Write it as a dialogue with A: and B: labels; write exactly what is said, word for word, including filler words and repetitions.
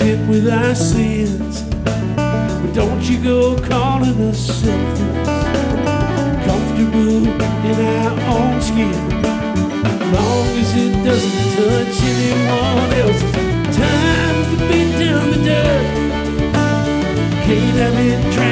A: sit with our sins. But don't you go calling us selfish, comfortable in our own skin. Long as it doesn't touch anyone else's. Time to beat down the dirt. Can't have it.